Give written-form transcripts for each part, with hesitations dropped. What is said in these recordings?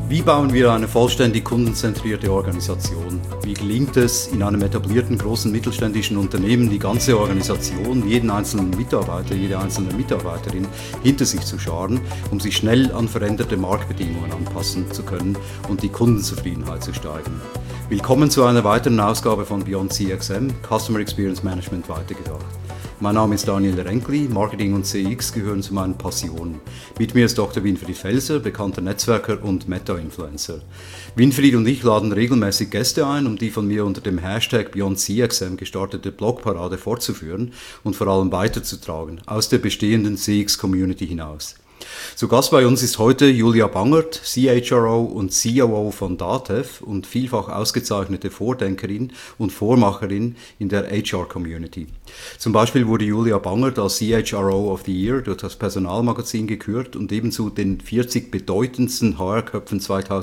Wie bauen wir eine vollständig kundenzentrierte Organisation? Wie gelingt es, in einem etablierten großen mittelständischen Unternehmen die ganze Organisation, jeden einzelnen Mitarbeiter, jede einzelne Mitarbeiterin hinter sich zu scharen, um sich schnell an veränderte Marktbedingungen anpassen zu können und die Kundenzufriedenheit zu steigern? Willkommen zu einer weiteren Ausgabe von Beyond CXM, Customer Experience Management weitergedacht. Mein Name ist Daniel Renkli, Marketing und CX gehören zu meinen Passionen. Mit mir ist Dr. Winfried Felser, bekannter Netzwerker und Meta-Influencer. Winfried und ich laden regelmäßig Gäste ein, um die von mir unter dem Hashtag Beyond CXM gestartete Blogparade fortzuführen und vor allem weiterzutragen, aus der bestehenden CX-Community hinaus. Zu Gast bei uns ist heute Julia Bangert, CHRO und COO von DATEV und vielfach ausgezeichnete Vordenkerin und Vormacherin in der HR-Community. Zum Beispiel wurde Julia Bangert als CHRO of the Year durch das Personalmagazin gekürt und ebenso den 40 bedeutendsten HR-Köpfen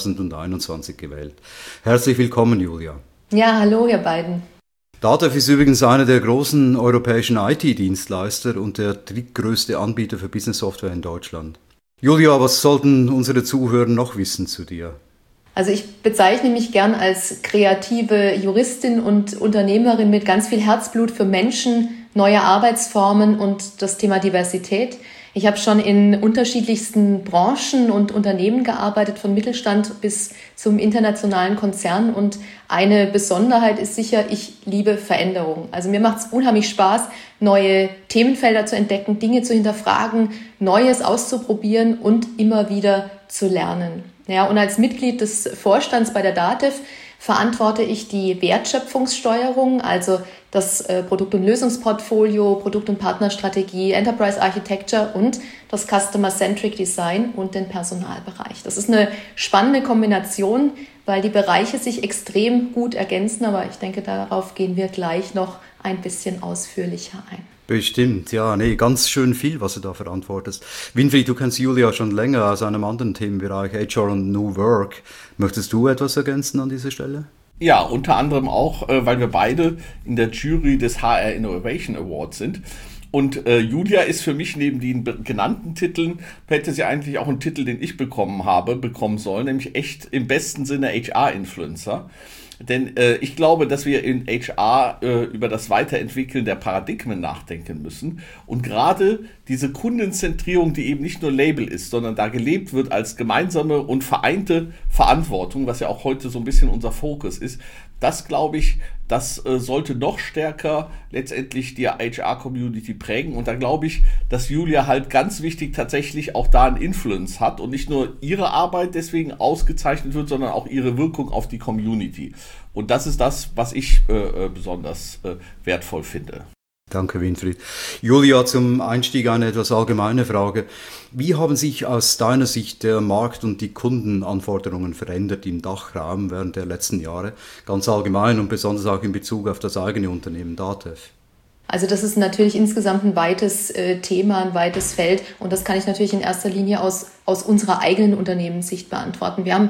2021 gewählt. Herzlich willkommen, Julia. Ja, hallo ihr beiden. DATEV ist übrigens einer der großen europäischen IT-Dienstleister und der drittgrößte Anbieter für Business-Software in Deutschland. Julia, was sollten unsere Zuhörer noch wissen zu dir? Also ich bezeichne mich gern als kreative Juristin und Unternehmerin mit ganz viel Herzblut für Menschen, neue Arbeitsformen und das Thema Diversität. Ich habe schon in unterschiedlichsten Branchen und Unternehmen gearbeitet, von Mittelstand bis zum internationalen Konzern. Und eine Besonderheit ist sicher, ich liebe Veränderung. Also mir macht es unheimlich Spaß, neue Themenfelder zu entdecken, Dinge zu hinterfragen, Neues auszuprobieren und immer wieder zu lernen. Ja, und als Mitglied des Vorstands bei der DATEV verantworte ich die Wertschöpfungssteuerung, also das Produkt- und Lösungsportfolio, Produkt- und Partnerstrategie, Enterprise Architecture und das Customer-Centric Design und den Personalbereich. Das ist eine spannende Kombination, weil die Bereiche sich extrem gut ergänzen, aber ich denke, darauf gehen wir gleich noch ein bisschen ausführlicher ein. Bestimmt, ja, ganz schön viel, was du da verantwortest. Winfried, du kennst Julia schon länger aus einem anderen Themenbereich, HR und New Work. Möchtest du etwas ergänzen an dieser Stelle? Ja, unter anderem auch, weil wir beide in der Jury des HR Innovation Awards sind. Und Julia ist für mich neben den genannten Titeln, hätte sie eigentlich auch einen Titel, den ich bekommen sollen, nämlich echt im besten Sinne HR-Influencer. Denn ich glaube, dass wir in HR über das Weiterentwickeln der Paradigmen nachdenken müssen. Und gerade diese Kundenzentrierung, die eben nicht nur Label ist, sondern da gelebt wird als gemeinsame und vereinte Verantwortung, was ja auch heute so ein bisschen unser Fokus ist, das glaube ich, das sollte noch stärker letztendlich die HR-Community prägen. Und da glaube ich, dass Julia halt ganz wichtig tatsächlich auch da einen Influence hat und nicht nur ihre Arbeit deswegen ausgezeichnet wird, sondern auch ihre Wirkung auf die Community. Und das ist das, was ich besonders wertvoll finde. Danke, Winfried. Julia, zum Einstieg eine etwas allgemeine Frage. Wie haben sich aus deiner Sicht der Markt und die Kundenanforderungen verändert im Dachraum während der letzten Jahre? Ganz allgemein und besonders auch in Bezug auf das eigene Unternehmen DATEV. Also das ist natürlich insgesamt ein weites Thema, ein weites Feld und das kann ich natürlich in erster Linie aus unserer eigenen Unternehmenssicht beantworten. Wir haben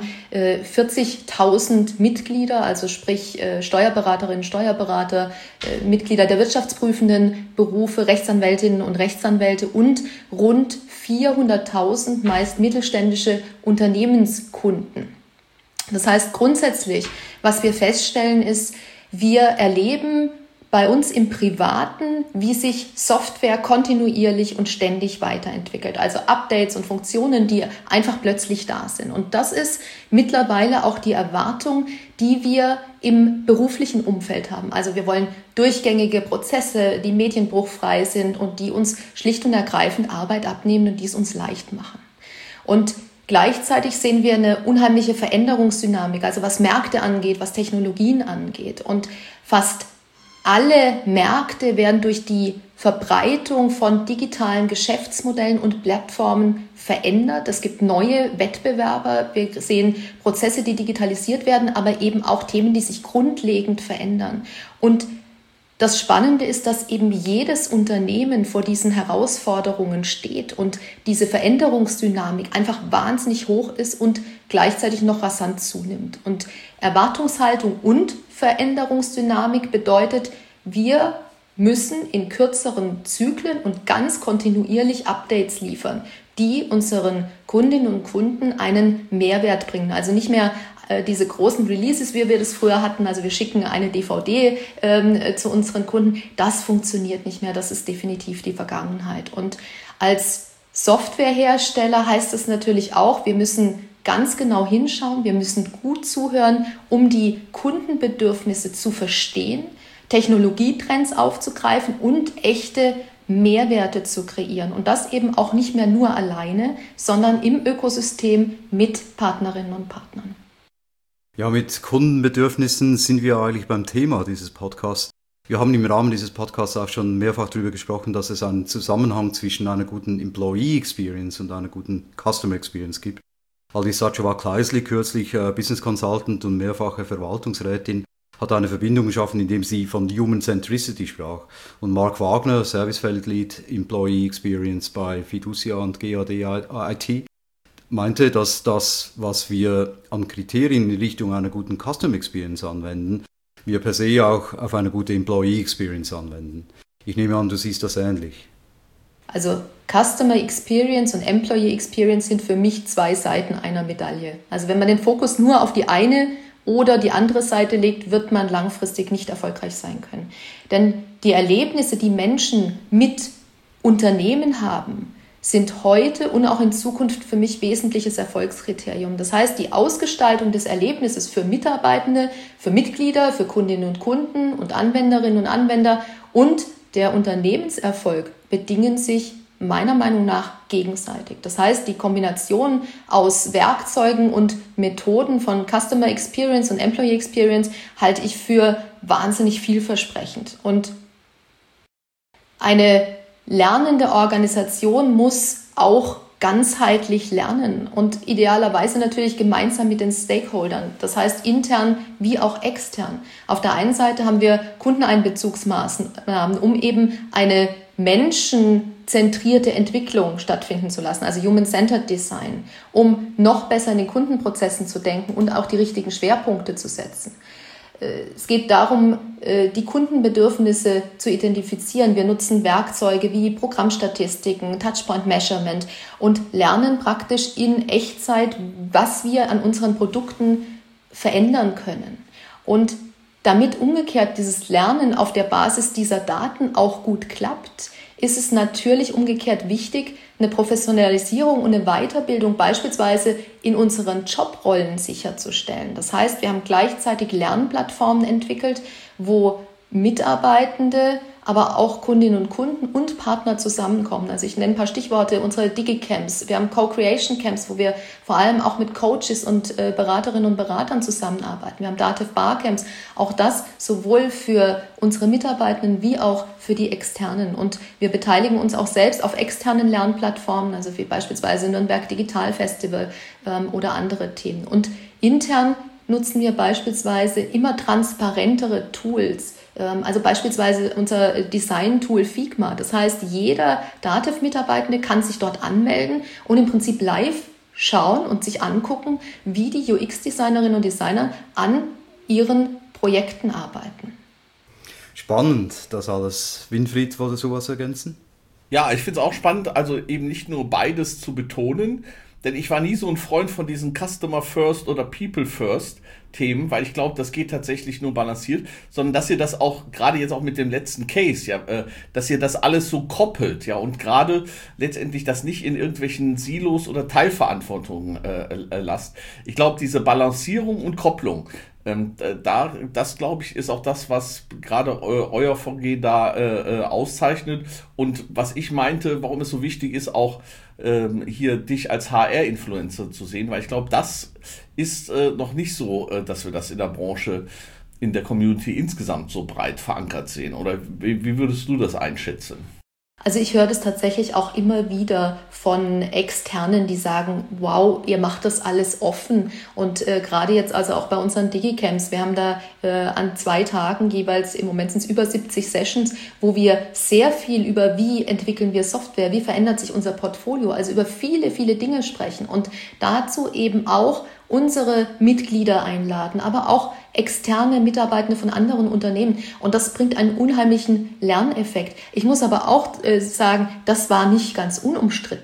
40.000 Mitglieder, also sprich Steuerberaterinnen, Steuerberater, Mitglieder der wirtschaftsprüfenden Berufe, Rechtsanwältinnen und Rechtsanwälte und rund 400.000 meist mittelständische Unternehmenskunden. Das heißt grundsätzlich, was wir feststellen ist, wir erleben bei uns im Privaten, wie sich Software kontinuierlich und ständig weiterentwickelt. Also Updates und Funktionen, die einfach plötzlich da sind. Und das ist mittlerweile auch die Erwartung, die wir im beruflichen Umfeld haben. Also wir wollen durchgängige Prozesse, die medienbruchfrei sind und die uns schlicht und ergreifend Arbeit abnehmen und die es uns leicht machen. Und gleichzeitig sehen wir eine unheimliche Veränderungsdynamik, also was Märkte angeht, was Technologien angeht. Und fast alle Märkte werden durch die Verbreitung von digitalen Geschäftsmodellen und Plattformen verändert. Es gibt neue Wettbewerber. Wir sehen Prozesse, die digitalisiert werden, aber eben auch Themen, die sich grundlegend verändern. Und das Spannende ist, dass eben jedes Unternehmen vor diesen Herausforderungen steht und diese Veränderungsdynamik einfach wahnsinnig hoch ist und gleichzeitig noch rasant zunimmt. Und Erwartungshaltung und Veränderungsdynamik bedeutet, wir müssen in kürzeren Zyklen und ganz kontinuierlich Updates liefern. die unseren Kundinnen und Kunden einen Mehrwert bringen. Also nicht mehr diese großen Releases, wie wir das früher hatten, also wir schicken eine DVD zu unseren Kunden, das funktioniert nicht mehr, das ist definitiv die Vergangenheit. Und als Softwarehersteller heißt es natürlich auch, wir müssen ganz genau hinschauen, wir müssen gut zuhören, um die Kundenbedürfnisse zu verstehen, Technologietrends aufzugreifen und echte Mehrwerte zu kreieren. Und das eben auch nicht mehr nur alleine, sondern im Ökosystem mit Partnerinnen und Partnern. Ja, mit Kundenbedürfnissen sind wir eigentlich beim Thema dieses Podcasts. Wir haben im Rahmen dieses Podcasts auch schon mehrfach darüber gesprochen, dass es einen Zusammenhang zwischen einer guten Employee Experience und einer guten Customer Experience gibt. Aldis Sachowa-Kleisli, kürzlich Business Consultant und mehrfache Verwaltungsrätin, hat eine Verbindung geschaffen, indem sie von Human Centricity sprach. Und Mark Wagner, Servicefeldlead Employee Experience bei Fiducia und GAD IT, meinte, dass das, was wir an Kriterien in Richtung einer guten Customer Experience anwenden, wir per se auch auf eine gute Employee Experience anwenden. Ich nehme an, du siehst das ähnlich. Also Customer Experience und Employee Experience sind für mich zwei Seiten einer Medaille. Also wenn man den Fokus nur auf die eine oder die andere Seite legt, wird man langfristig nicht erfolgreich sein können. Denn die Erlebnisse, die Menschen mit Unternehmen haben, sind heute und auch in Zukunft für mich wesentliches Erfolgskriterium. Das heißt, die Ausgestaltung des Erlebnisses für Mitarbeitende, für Mitglieder, für Kundinnen und Kunden und Anwenderinnen und Anwender und der Unternehmenserfolg bedingen sich meiner Meinung nach gegenseitig. Das heißt, die Kombination aus Werkzeugen und Methoden von Customer Experience und Employee Experience halte ich für wahnsinnig vielversprechend. Und eine lernende Organisation muss auch ganzheitlich lernen und idealerweise natürlich gemeinsam mit den Stakeholdern, das heißt intern wie auch extern. Auf der einen Seite haben wir Kundeneinbezugsmaßnahmen, um eben eine menschenzentrierte Entwicklung stattfinden zu lassen, also Human-Centered Design, um noch besser in den Kundenprozessen zu denken und auch die richtigen Schwerpunkte zu setzen. Es geht darum, die Kundenbedürfnisse zu identifizieren. Wir nutzen Werkzeuge wie Programmstatistiken, Touchpoint Measurement und lernen praktisch in Echtzeit, was wir an unseren Produkten verändern können. Und damit umgekehrt dieses Lernen auf der Basis dieser Daten auch gut klappt, ist es natürlich umgekehrt wichtig, eine Professionalisierung und eine Weiterbildung beispielsweise in unseren Jobrollen sicherzustellen. Das heißt, wir haben gleichzeitig Lernplattformen entwickelt, wo Mitarbeitende, aber auch Kundinnen und Kunden und Partner zusammenkommen. Also ich nenne ein paar Stichworte, unsere Digi-Camps. Wir haben Co-Creation-Camps, wo wir vor allem auch mit Coaches und Beraterinnen und Beratern zusammenarbeiten. Wir haben Dativ Barcamps, auch das sowohl für unsere Mitarbeitenden wie auch für die Externen. Und wir beteiligen uns auch selbst auf externen Lernplattformen, also wie beispielsweise Nürnberg Digital Festival oder andere Themen. Und intern nutzen wir beispielsweise immer transparentere Tools, also beispielsweise unser Design-Tool Figma. Das heißt, jeder Dativ-Mitarbeitende kann sich dort anmelden und im Prinzip live schauen und sich angucken, wie die UX-Designerinnen und Designer an ihren Projekten arbeiten. Spannend, das alles. Winfried, wollte sowas ergänzen? Ja, ich finde es auch spannend, also eben nicht nur beides zu betonen, denn ich war nie so ein Freund von diesen Customer First oder People First Themen, weil ich glaube, das geht tatsächlich nur balanciert, sondern dass ihr das auch, gerade jetzt auch mit dem letzten Case, ja, dass ihr das alles so koppelt, ja, und gerade letztendlich das nicht in irgendwelchen Silos oder Teilverantwortungen lasst. Ich glaube, diese Balancierung und Kopplung, das glaube ich ist auch das, was gerade euer Vorgehen da auszeichnet und was ich meinte, warum es so wichtig ist, auch hier dich als HR-Influencer zu sehen, weil ich glaube, das ist noch nicht so, dass wir das in der Branche, in der Community insgesamt so breit verankert sehen. Oder wie würdest du das einschätzen? Also ich höre das tatsächlich auch immer wieder von Externen, die sagen, wow, ihr macht das alles offen. Und gerade jetzt also auch bei unseren Digicamps, wir haben da an 2 Tagen jeweils, im Moment sind es über 70 Sessions, wo wir sehr viel über wie entwickeln wir Software, wie verändert sich unser Portfolio, also über viele, viele Dinge sprechen und dazu eben auch unsere Mitglieder einladen, aber auch externe Mitarbeitende von anderen Unternehmen. Und das bringt einen unheimlichen Lerneffekt. Ich muss aber auch sagen, das war nicht ganz unumstritten.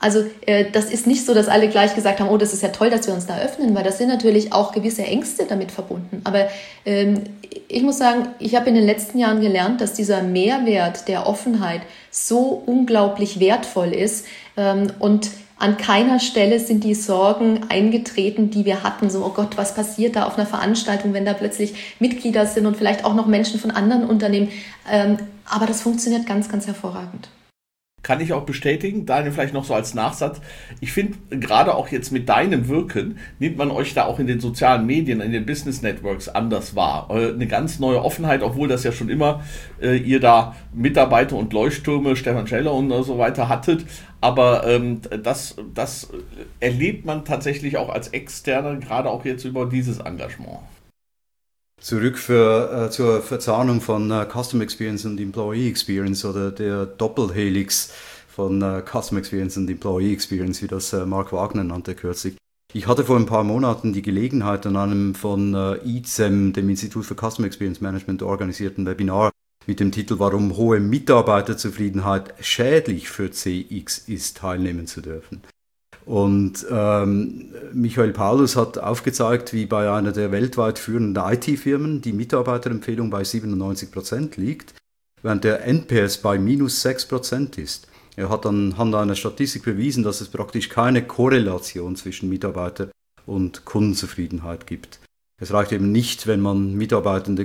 Also das ist nicht so, dass alle gleich gesagt haben, oh, das ist ja toll, dass wir uns da öffnen, weil das sind natürlich auch gewisse Ängste damit verbunden. Aber ich muss sagen, ich habe in den letzten Jahren gelernt, dass dieser Mehrwert der Offenheit so unglaublich wertvoll ist und an keiner Stelle sind die Sorgen eingetreten, die wir hatten. So, oh Gott, was passiert da auf einer Veranstaltung, wenn da plötzlich Mitglieder sind und vielleicht auch noch Menschen von anderen Unternehmen. Aber das funktioniert ganz, ganz hervorragend. Kann ich auch bestätigen, Daniel, vielleicht noch so als Nachsatz. Ich finde, gerade auch jetzt mit deinem Wirken, nimmt man euch da auch in den sozialen Medien, in den Business Networks anders wahr. Eine ganz neue Offenheit, obwohl das ja schon immer ihr da Mitarbeiter und Leuchttürme, Stefan Scheller und so weiter hattet. Aber das erlebt man tatsächlich auch als Externer, gerade auch jetzt über dieses Engagement. Zurück zur Verzahnung von Customer Experience und Employee Experience oder der Doppelhelix von Customer Experience und Employee Experience, wie das Mark Wagner nannte kürzlich. Ich hatte vor ein paar Monaten die Gelegenheit, an einem von ICEM, dem Institut für Customer Experience Management, organisierten Webinar mit dem Titel "Warum hohe Mitarbeiterzufriedenheit schädlich für CX ist" teilnehmen zu dürfen. Und Michael Paulus hat aufgezeigt, wie bei einer der weltweit führenden IT-Firmen die Mitarbeiterempfehlung bei 97% liegt, während der NPS bei -6% ist. Er hat anhand einer Statistik bewiesen, dass es praktisch keine Korrelation zwischen Mitarbeiter- und Kundenzufriedenheit gibt. Es reicht eben nicht, wenn man Mitarbeitenden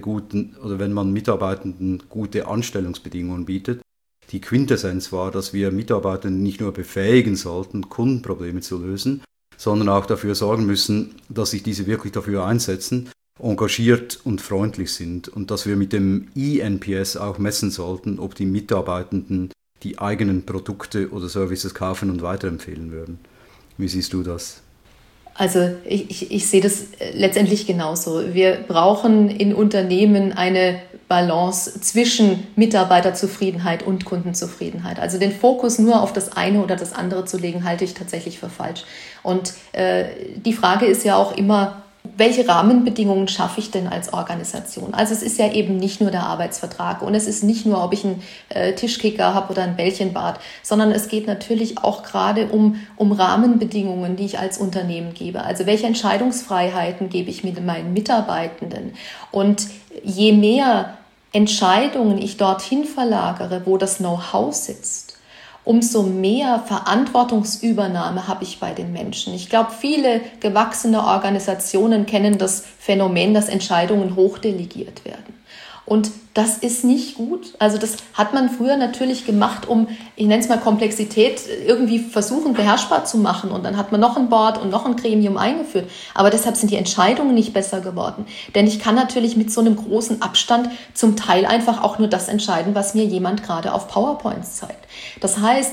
gute Anstellungsbedingungen bietet. Die Quintessenz war, dass wir Mitarbeitende nicht nur befähigen sollten, Kundenprobleme zu lösen, sondern auch dafür sorgen müssen, dass sich diese wirklich dafür einsetzen, engagiert und freundlich sind und dass wir mit dem eNPS auch messen sollten, ob die Mitarbeitenden die eigenen Produkte oder Services kaufen und weiterempfehlen würden. Wie siehst du das? Also ich sehe das letztendlich genauso. Wir brauchen in Unternehmen eine Balance zwischen Mitarbeiterzufriedenheit und Kundenzufriedenheit. Also den Fokus nur auf das eine oder das andere zu legen, halte ich tatsächlich für falsch. Und die Frage ist ja auch immer, welche Rahmenbedingungen schaffe ich denn als Organisation? Also es ist ja eben nicht nur der Arbeitsvertrag und es ist nicht nur, ob ich einen Tischkicker habe oder ein Bällchenbad, sondern es geht natürlich auch gerade um Rahmenbedingungen, die ich als Unternehmen gebe. Also welche Entscheidungsfreiheiten gebe ich mit meinen Mitarbeitenden? Und je mehr Entscheidungen ich dorthin verlagere, wo das Know-how sitzt, umso mehr Verantwortungsübernahme habe ich bei den Menschen. Ich glaube, viele gewachsene Organisationen kennen das Phänomen, dass Entscheidungen hochdelegiert werden. Und das ist nicht gut. Also das hat man früher natürlich gemacht, um, ich nenne es mal Komplexität, irgendwie versuchen beherrschbar zu machen. Und dann hat man noch ein Board und noch ein Gremium eingeführt. Aber deshalb sind die Entscheidungen nicht besser geworden. Denn ich kann natürlich mit so einem großen Abstand zum Teil einfach auch nur das entscheiden, was mir jemand gerade auf PowerPoints zeigt. Das heißt,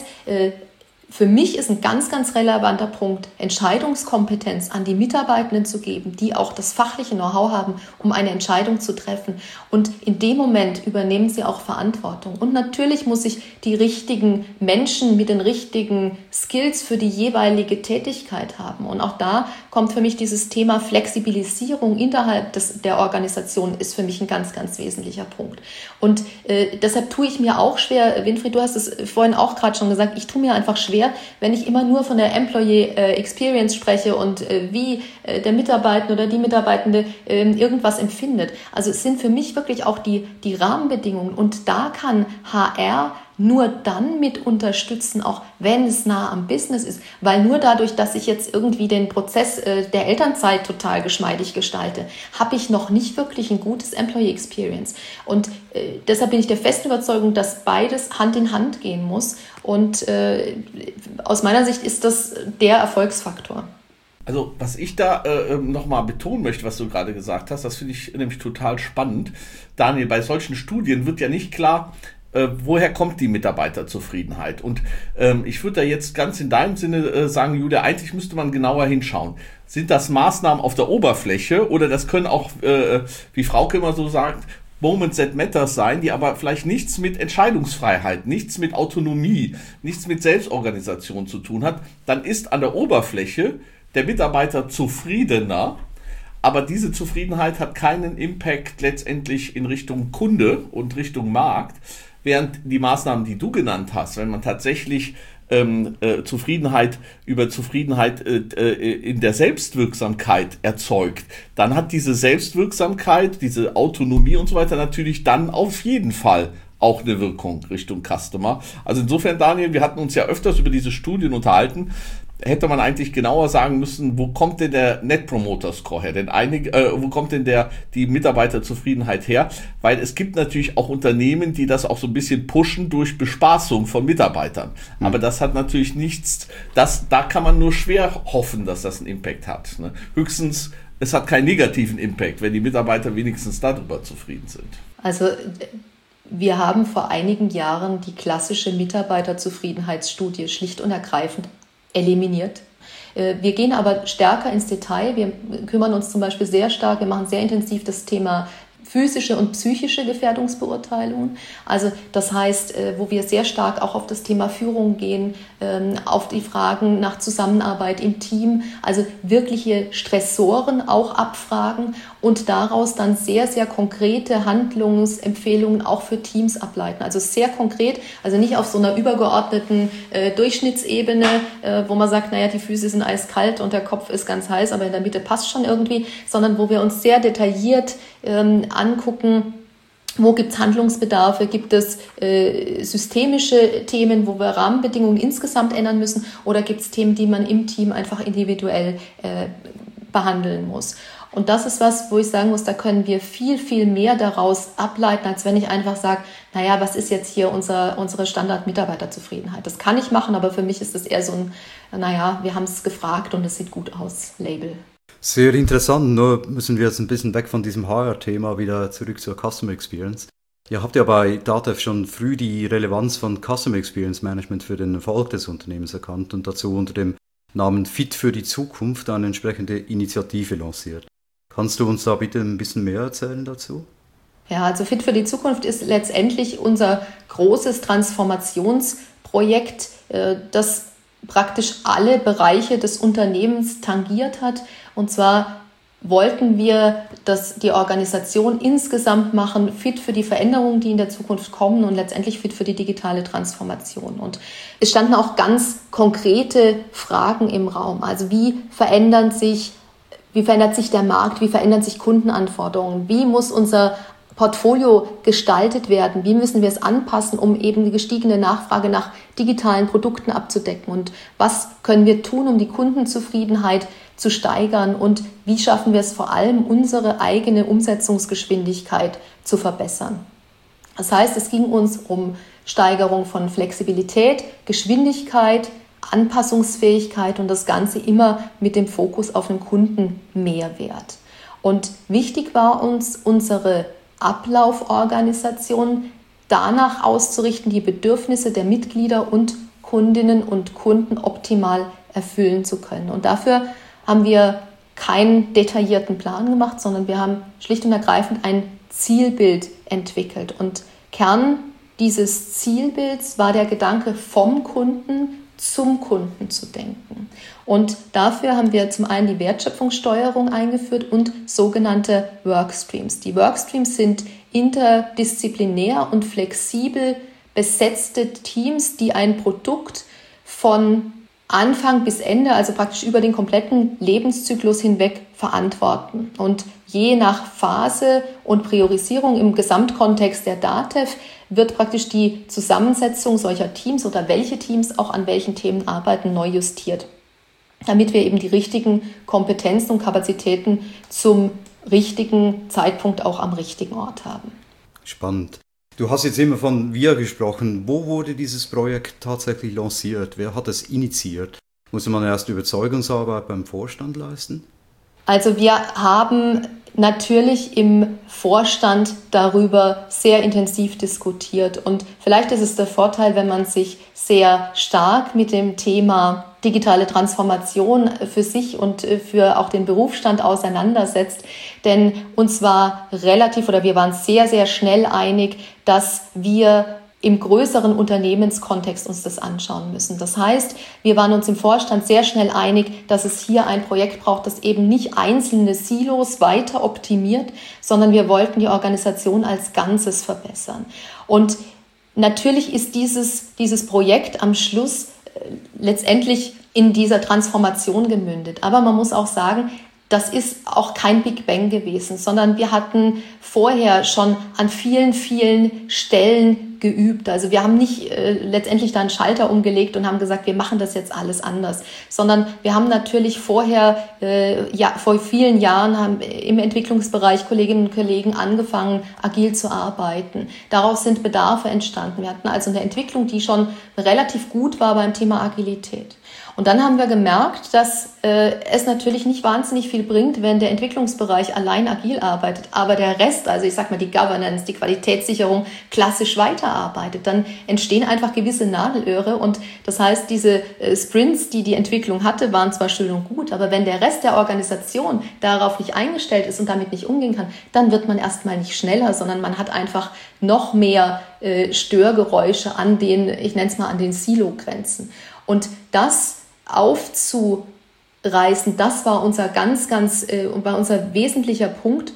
für mich ist ein ganz, ganz relevanter Punkt, Entscheidungskompetenz an die Mitarbeitenden zu geben, die auch das fachliche Know-how haben, um eine Entscheidung zu treffen. Und in dem Moment übernehmen sie auch Verantwortung. Und natürlich muss ich die richtigen Menschen mit den richtigen Skills für die jeweilige Tätigkeit haben. Und auch da kommt für mich dieses Thema Flexibilisierung innerhalb der Organisation ist für mich ein ganz, ganz wesentlicher Punkt. Und deshalb tue ich mir auch schwer, Winfried, du hast es vorhin auch gerade schon gesagt, ich tue mir einfach schwer, wenn ich immer nur von der Employee Experience spreche und wie der Mitarbeitende oder die Mitarbeitende irgendwas empfindet. Also es sind für mich wirklich auch die Rahmenbedingungen und da kann HR nur dann mit unterstützen, auch wenn es nah am Business ist, weil nur dadurch, dass ich jetzt irgendwie den Prozess der Elternzeit total geschmeidig gestalte, habe ich noch nicht wirklich ein gutes Employee Experience. Und deshalb bin ich der festen Überzeugung, dass beides Hand in Hand gehen muss und aus meiner Sicht ist das der Erfolgsfaktor. Also was ich da nochmal betonen möchte, was du gerade gesagt hast, das finde ich nämlich total spannend. Daniel, bei solchen Studien wird ja nicht klar, woher kommt die Mitarbeiterzufriedenheit? Und ich würde da jetzt ganz in deinem Sinne sagen, Julia, eigentlich müsste man genauer hinschauen. Sind das Maßnahmen auf der Oberfläche oder das können auch, wie Frauke immer so sagt, Moments that matter sein, die aber vielleicht nichts mit Entscheidungsfreiheit, nichts mit Autonomie, nichts mit Selbstorganisation zu tun hat, dann ist an der Oberfläche der Mitarbeiter zufriedener, aber diese Zufriedenheit hat keinen Impact letztendlich in Richtung Kunde und Richtung Markt, während die Maßnahmen, die du genannt hast, wenn man tatsächlich Zufriedenheit in der Selbstwirksamkeit erzeugt, dann hat diese Selbstwirksamkeit, diese Autonomie und so weiter natürlich dann auf jeden Fall auch eine Wirkung Richtung Customer. Also insofern, Daniel, wir hatten uns ja öfters über diese Studien unterhalten. Hätte man eigentlich genauer sagen müssen, wo kommt denn der Net Promoter Score her? Denn wo kommt denn die Mitarbeiterzufriedenheit her? Weil es gibt natürlich auch Unternehmen, die das auch so ein bisschen pushen durch Bespaßung von Mitarbeitern. Aber das hat natürlich nichts, da kann man nur schwer hoffen, dass das einen Impact hat. Ne? Höchstens, es hat keinen negativen Impact, wenn die Mitarbeiter wenigstens darüber zufrieden sind. Also wir haben vor einigen Jahren die klassische Mitarbeiterzufriedenheitsstudie schlicht und ergreifend eliminiert. Wir gehen aber stärker ins Detail. Wir kümmern uns zum Beispiel sehr stark, wir machen sehr intensiv das Thema physische und psychische Gefährdungsbeurteilungen. Also das heißt, wo wir sehr stark auch auf das Thema Führung gehen, auf die Fragen nach Zusammenarbeit im Team, also wirkliche Stressoren auch abfragen und daraus dann sehr, sehr konkrete Handlungsempfehlungen auch für Teams ableiten. Also sehr konkret, also nicht auf so einer übergeordneten Durchschnittsebene, wo man sagt, naja, die Füße sind eiskalt und der Kopf ist ganz heiß, aber in der Mitte passt schon irgendwie, sondern wo wir uns sehr detailliert angucken, wo gibt es Handlungsbedarfe, gibt es systemische Themen, wo wir Rahmenbedingungen insgesamt ändern müssen oder gibt es Themen, die man im Team einfach individuell behandeln muss. Und das ist was, wo ich sagen muss, da können wir viel, viel mehr daraus ableiten, als wenn ich einfach sage, naja, was ist jetzt hier unsere Standard-Mitarbeiterzufriedenheit? Das kann ich machen, aber für mich ist das eher so ein, naja, wir haben es gefragt und es sieht gut aus, Label. Sehr interessant, nur müssen wir jetzt ein bisschen weg von diesem HR-Thema wieder zurück zur Customer Experience. Ihr habt ja bei DATEV schon früh die Relevanz von Customer Experience Management für den Erfolg des Unternehmens erkannt und dazu unter dem Namen Fit für die Zukunft eine entsprechende Initiative lanciert. Kannst du uns da bitte ein bisschen mehr erzählen dazu? Ja, also Fit für die Zukunft ist letztendlich unser großes Transformationsprojekt, das praktisch alle Bereiche des Unternehmens tangiert hat. Und zwar wollten wir, dass die Organisation insgesamt machen, fit für die Veränderungen, die in der Zukunft kommen und letztendlich fit für die digitale Transformation. Und es standen auch ganz konkrete Fragen im Raum. Also wie verändert sich der Markt, wie verändern sich Kundenanforderungen, wie muss unser Portfolio gestaltet werden, wie müssen wir es anpassen, um eben die gestiegene Nachfrage nach digitalen Produkten abzudecken und was können wir tun, um die Kundenzufriedenheit zu steigern und wie schaffen wir es vor allem, unsere eigene Umsetzungsgeschwindigkeit zu verbessern. Das heißt, es ging uns um Steigerung von Flexibilität, Geschwindigkeit, Anpassungsfähigkeit und das Ganze immer mit dem Fokus auf den Kundenmehrwert. Und wichtig war uns, unsere Ablauforganisation danach auszurichten, die Bedürfnisse der Mitglieder und Kundinnen und Kunden optimal erfüllen zu können. Und dafür haben wir keinen detaillierten Plan gemacht, sondern wir haben schlicht und ergreifend ein Zielbild entwickelt. Und Kern dieses Zielbilds war der Gedanke, vom Kunden zum Kunden zu denken. Und dafür haben wir zum einen die Wertschöpfungssteuerung eingeführt und sogenannte Workstreams. Die Workstreams sind interdisziplinär und flexibel besetzte Teams, die ein Produkt von Anfang bis Ende, also praktisch über den kompletten Lebenszyklus hinweg verantworten. Und je nach Phase und Priorisierung im Gesamtkontext der DATEV wird praktisch die Zusammensetzung solcher Teams oder welche Teams auch an welchen Themen arbeiten, neu justiert, damit wir eben die richtigen Kompetenzen und Kapazitäten zum richtigen Zeitpunkt auch am richtigen Ort haben. Spannend. Du hast jetzt immer von wir gesprochen. Wo wurde dieses Projekt tatsächlich lanciert? Wer hat es initiiert? Musste man erst Überzeugungsarbeit beim Vorstand leisten? Also wir haben natürlich im Vorstand darüber sehr intensiv diskutiert. Und vielleicht ist es der Vorteil, wenn man sich sehr stark mit dem Thema digitale Transformation für sich und für auch den Berufsstand auseinandersetzt. Denn uns war wir waren sehr, sehr schnell einig, dass wir im größeren Unternehmenskontext uns das anschauen müssen. Das heißt, wir waren uns im Vorstand sehr schnell einig, dass es hier ein Projekt braucht, das eben nicht einzelne Silos weiter optimiert, sondern wir wollten die Organisation als Ganzes verbessern. Und natürlich ist dieses Projekt am Schluss letztendlich in dieser Transformation gemündet. Aber man muss auch sagen, das ist auch kein Big Bang gewesen, sondern wir hatten vorher schon an vielen, vielen Stellen geübt. Also wir haben nicht letztendlich da einen Schalter umgelegt und haben gesagt, wir machen das jetzt alles anders, sondern wir haben natürlich vorher, vor vielen Jahren haben im Entwicklungsbereich Kolleginnen und Kollegen angefangen, agil zu arbeiten. Daraus sind Bedarfe entstanden. Wir hatten also eine Entwicklung, die schon relativ gut war beim Thema Agilität. Und dann haben wir gemerkt, dass es natürlich nicht wahnsinnig viel bringt, wenn der Entwicklungsbereich allein agil arbeitet, aber der Rest, also ich sag mal die Governance, die Qualitätssicherung, klassisch weiterarbeitet. Dann entstehen einfach gewisse Nadelöhre und das heißt, diese Sprints, die die Entwicklung hatte, waren zwar schön und gut, aber wenn der Rest der Organisation darauf nicht eingestellt ist und damit nicht umgehen kann, dann wird man erstmal nicht schneller, sondern man hat einfach noch mehr Störgeräusche an den, ich nenne es mal, an den Silo-Grenzen. Und das aufzureißen, das war unser unser wesentlicher Punkt.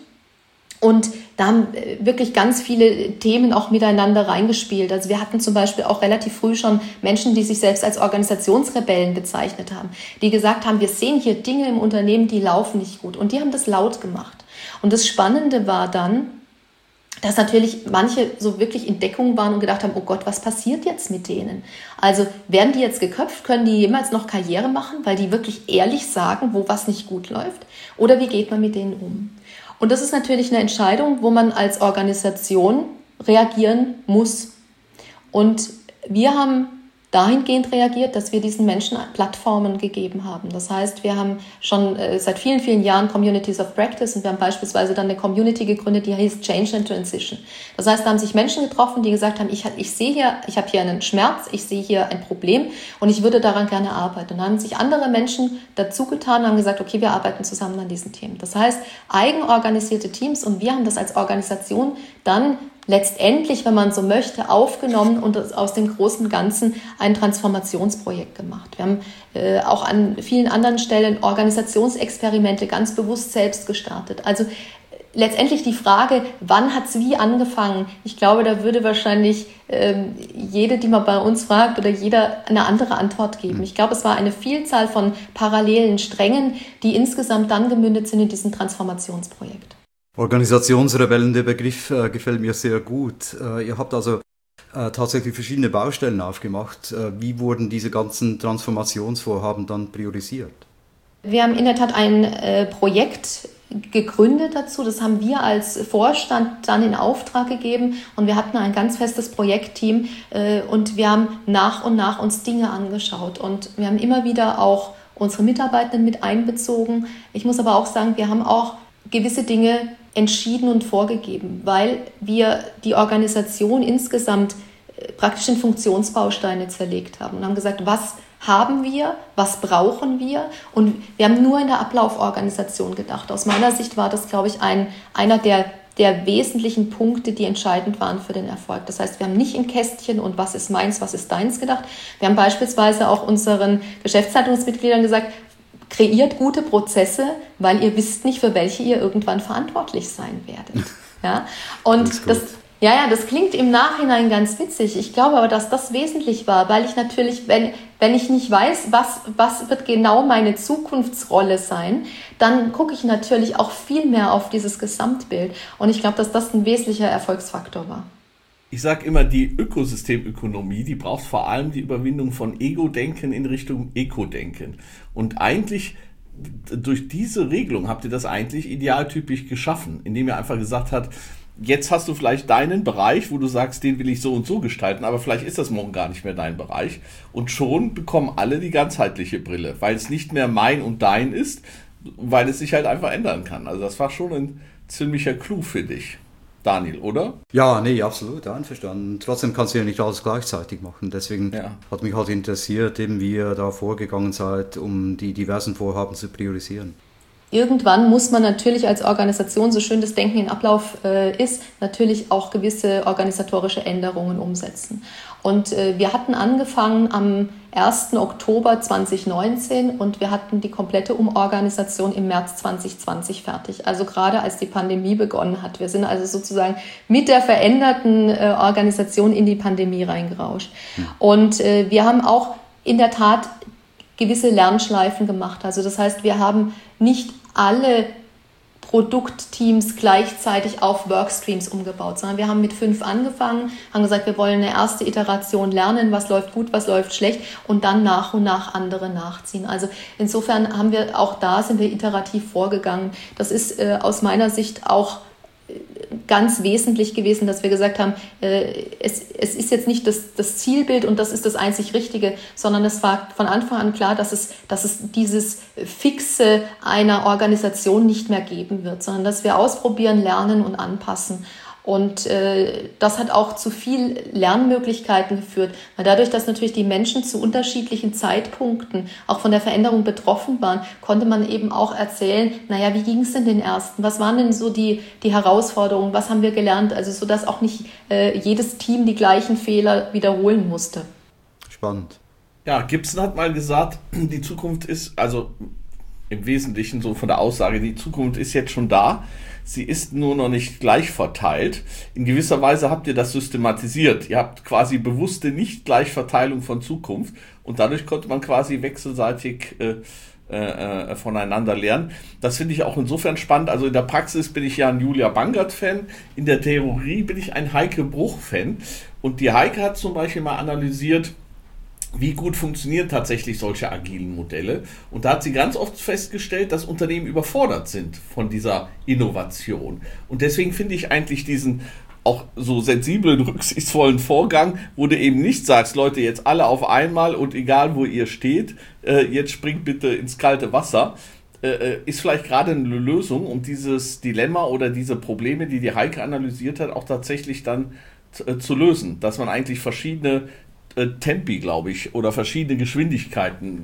Und da haben wirklich ganz viele Themen auch miteinander reingespielt. Also wir hatten zum Beispiel auch relativ früh schon Menschen, die sich selbst als Organisationsrebellen bezeichnet haben, die gesagt haben, wir sehen hier Dinge im Unternehmen, die laufen nicht gut. Und die haben das laut gemacht. Und das Spannende war dann, dass natürlich manche so wirklich in Deckung waren und gedacht haben, oh Gott, was passiert jetzt mit denen? Also werden die jetzt geköpft? Können die jemals noch Karriere machen, weil die wirklich ehrlich sagen, wo was nicht gut läuft? Oder wie geht man mit denen um? Und das ist natürlich eine Entscheidung, wo man als Organisation reagieren muss. Und wir haben dahingehend reagiert, dass wir diesen Menschen Plattformen gegeben haben. Das heißt, wir haben schon seit vielen, vielen Jahren Communities of Practice und wir haben beispielsweise dann eine Community gegründet, die hieß Change and Transition. Das heißt, da haben sich Menschen getroffen, die gesagt haben, ich habe hier einen Schmerz, ich sehe hier ein Problem und ich würde daran gerne arbeiten. Und dann haben sich andere Menschen dazu getan und haben gesagt, okay, wir arbeiten zusammen an diesen Themen. Das heißt, eigenorganisierte Teams und wir haben das als Organisation dann letztendlich, wenn man so möchte, aufgenommen und aus dem großen Ganzen ein Transformationsprojekt gemacht. Wir haben auch an vielen anderen Stellen Organisationsexperimente ganz bewusst selbst gestartet. Also letztendlich die Frage, wann hat es wie angefangen? Ich glaube, da würde wahrscheinlich jede, die man bei uns fragt oder jeder eine andere Antwort geben. Ich glaube, es war eine Vielzahl von parallelen Strängen, die insgesamt dann gemündet sind in diesem Transformationsprojekt. Organisationsrebellen, der Begriff gefällt mir sehr gut. Ihr habt also tatsächlich verschiedene Baustellen aufgemacht. Wie wurden diese ganzen Transformationsvorhaben dann priorisiert? Wir haben in der Tat ein Projekt gegründet dazu. Das haben wir als Vorstand dann in Auftrag gegeben und wir hatten ein ganz festes Projektteam und wir haben nach und nach uns Dinge angeschaut und wir haben immer wieder auch unsere Mitarbeitenden mit einbezogen. Ich muss aber auch sagen, wir haben auch gewisse Dinge entschieden und vorgegeben, weil wir die Organisation insgesamt praktisch in Funktionsbausteine zerlegt haben und haben gesagt, was haben wir, was brauchen wir und wir haben nur in der Ablauforganisation gedacht. Aus meiner Sicht war das, glaube ich, einer der wesentlichen Punkte, die entscheidend waren für den Erfolg. Das heißt, wir haben nicht in Kästchen und was ist meins, was ist deins gedacht. Wir haben beispielsweise auch unseren Geschäftsleitungsmitgliedern gesagt, kreiert gute Prozesse, weil ihr wisst nicht, für welche ihr irgendwann verantwortlich sein werdet. Ja? Und das klingt im Nachhinein ganz witzig. Ich glaube aber, dass das wesentlich war, weil ich natürlich, wenn ich nicht weiß, was wird genau meine Zukunftsrolle sein, dann gucke ich natürlich auch viel mehr auf dieses Gesamtbild. Und ich glaube, dass das ein wesentlicher Erfolgsfaktor war. Ich sage immer, die Ökosystemökonomie, die braucht vor allem die Überwindung von Ego-Denken in Richtung Eko-Denken. Und eigentlich, durch diese Regelung habt ihr das eigentlich idealtypisch geschaffen, indem ihr einfach gesagt habt, jetzt hast du vielleicht deinen Bereich, wo du sagst, den will ich so und so gestalten, aber vielleicht ist das morgen gar nicht mehr dein Bereich. Und schon bekommen alle die ganzheitliche Brille, weil es nicht mehr mein und dein ist, weil es sich halt einfach ändern kann. Also das war schon ein ziemlicher Clou für dich, Daniel, oder? Ja, nee, absolut, einverstanden. Trotzdem kannst du ja nicht alles gleichzeitig machen. Deswegen hat mich halt interessiert, eben wie ihr da vorgegangen seid, um die diversen Vorhaben zu priorisieren. Irgendwann muss man natürlich als Organisation, so schön das Denken in Ablauf ist, natürlich auch gewisse organisatorische Änderungen umsetzen. Und wir hatten angefangen am 1. Oktober 2019 und wir hatten die komplette Umorganisation im März 2020 fertig. Also gerade als die Pandemie begonnen hat. Wir sind also sozusagen mit der veränderten Organisation in die Pandemie reingerauscht. Und wir haben auch in der Tat gewisse Lernschleifen gemacht. Also das heißt, wir haben nicht alle Produktteams gleichzeitig auf Workstreams umgebaut, sondern wir haben mit 5 angefangen, haben gesagt, wir wollen eine erste Iteration lernen, was läuft gut, was läuft schlecht und dann nach und nach andere nachziehen. Also insofern sind wir iterativ vorgegangen. Das ist aus meiner Sicht auch ganz wesentlich gewesen, dass wir gesagt haben, es ist jetzt nicht das Zielbild und das ist das einzig Richtige, sondern es war von Anfang an klar, dass es dieses Fixe einer Organisation nicht mehr geben wird, sondern dass wir ausprobieren, lernen und anpassen. Und das hat auch zu viel Lernmöglichkeiten geführt, weil dadurch, dass natürlich die Menschen zu unterschiedlichen Zeitpunkten auch von der Veränderung betroffen waren, konnte man eben auch erzählen, naja, wie ging es denn den ersten? Was waren denn so die Herausforderungen? Was haben wir gelernt? Also so, dass auch nicht jedes Team die gleichen Fehler wiederholen musste. Spannend. Ja, Gibson hat mal gesagt, die Zukunft ist, also im Wesentlichen so von der Aussage, die Zukunft ist jetzt schon da. Sie ist nur noch nicht gleich verteilt. In gewisser Weise habt ihr das systematisiert. Ihr habt quasi bewusste Nicht-Gleichverteilung von Zukunft und dadurch konnte man quasi wechselseitig voneinander lernen. Das finde ich auch insofern spannend. Also in der Praxis bin ich ja ein Julia Bangert-Fan, in der Theorie bin ich ein Heike Bruch-Fan. Und die Heike hat zum Beispiel mal analysiert, wie gut funktionieren tatsächlich solche agilen Modelle. Und da hat sie ganz oft festgestellt, dass Unternehmen überfordert sind von dieser Innovation. Und deswegen finde ich eigentlich diesen auch so sensiblen, rücksichtsvollen Vorgang, wo du eben nicht sagst, Leute, jetzt alle auf einmal und egal wo ihr steht, jetzt springt bitte ins kalte Wasser, ist vielleicht gerade eine Lösung, um dieses Dilemma oder diese Probleme, die Heike analysiert hat, auch tatsächlich dann zu lösen. Dass man eigentlich verschiedene Tempi, glaube ich, oder verschiedene Geschwindigkeiten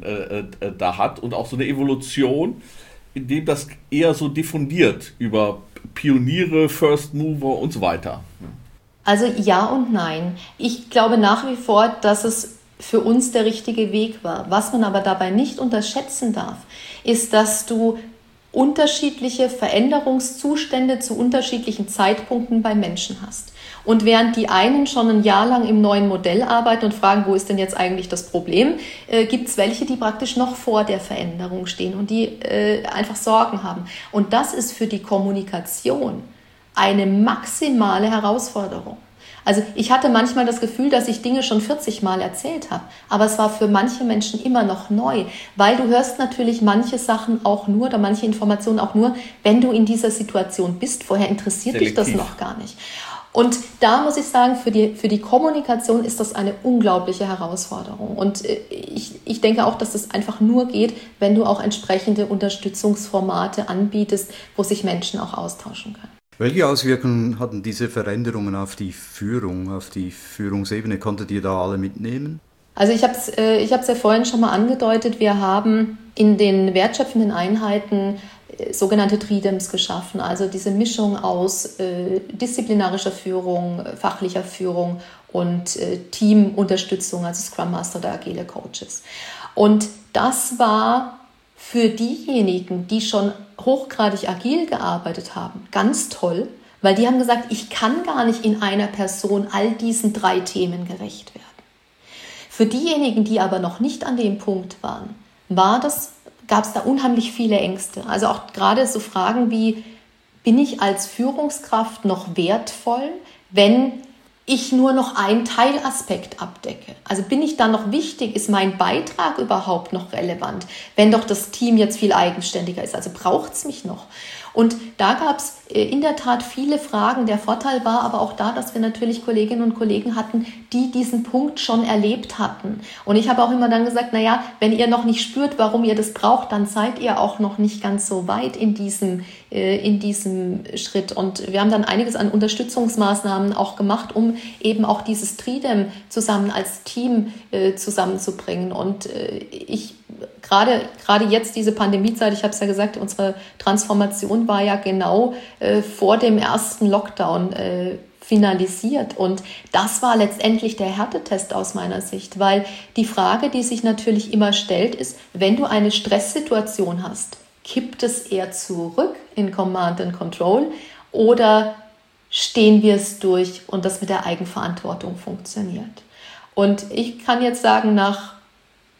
da hat und auch so eine Evolution, in dem das eher so diffundiert über Pioniere, First Mover und so weiter. Also ja und nein. Ich glaube nach wie vor, dass es für uns der richtige Weg war. Was man aber dabei nicht unterschätzen darf, ist, dass du unterschiedliche Veränderungszustände zu unterschiedlichen Zeitpunkten bei Menschen hast. Und während die einen schon ein Jahr lang im neuen Modell arbeiten und fragen, wo ist denn jetzt eigentlich das Problem, gibt es welche, die praktisch noch vor der Veränderung stehen und die einfach Sorgen haben. Und das ist für die Kommunikation eine maximale Herausforderung. Also ich hatte manchmal das Gefühl, dass ich Dinge schon 40 Mal erzählt habe, aber es war für manche Menschen immer noch neu, weil du hörst natürlich manche Sachen auch nur oder manche Informationen auch nur, wenn du in dieser Situation bist. Vorher interessiert dich das noch gar nicht. Und da muss ich sagen, für die Kommunikation ist das eine unglaubliche Herausforderung. Und ich denke auch, dass das einfach nur geht, wenn du auch entsprechende Unterstützungsformate anbietest, wo sich Menschen auch austauschen können. Welche Auswirkungen hatten diese Veränderungen auf die Führung, auf die Führungsebene? Konntet ihr da alle mitnehmen? Also ich hab's ja vorhin schon mal angedeutet, wir haben in den wertschöpfenden Einheiten sogenannte Tridems geschaffen, also diese Mischung aus disziplinarischer Führung, fachlicher Führung und Teamunterstützung, also Scrum Master oder agile Coaches. Und das war für diejenigen, die schon hochgradig agil gearbeitet haben, ganz toll, weil die haben gesagt, ich kann gar nicht in einer Person all diesen 3 Themen gerecht werden. Für diejenigen, die aber noch nicht an dem Punkt waren, gab es da unheimlich viele Ängste. Also auch gerade so Fragen wie, bin ich als Führungskraft noch wertvoll, wenn ich nur noch einen Teilaspekt abdecke? Also bin ich da noch wichtig? Ist mein Beitrag überhaupt noch relevant, wenn doch das Team jetzt viel eigenständiger ist? Also braucht es mich noch? Und da gab es in der Tat viele Fragen. Der Vorteil war aber auch da, dass wir natürlich Kolleginnen und Kollegen hatten, die diesen Punkt schon erlebt hatten. Und ich habe auch immer dann gesagt, naja, wenn ihr noch nicht spürt, warum ihr das braucht, dann seid ihr auch noch nicht ganz so weit in diesem Schritt. Und wir haben dann einiges an Unterstützungsmaßnahmen auch gemacht, um eben auch dieses Tridem zusammen als Team zusammenzubringen. Und gerade jetzt diese Pandemiezeit, ich habe es ja gesagt, unsere Transformation war ja genau vor dem ersten Lockdown finalisiert. Und das war letztendlich der Härtetest aus meiner Sicht, weil die Frage, die sich natürlich immer stellt, ist, wenn du eine Stresssituation hast, kippt es eher zurück in Command and Control oder stehen wir es durch und das mit der Eigenverantwortung funktioniert? Und ich kann jetzt sagen, nach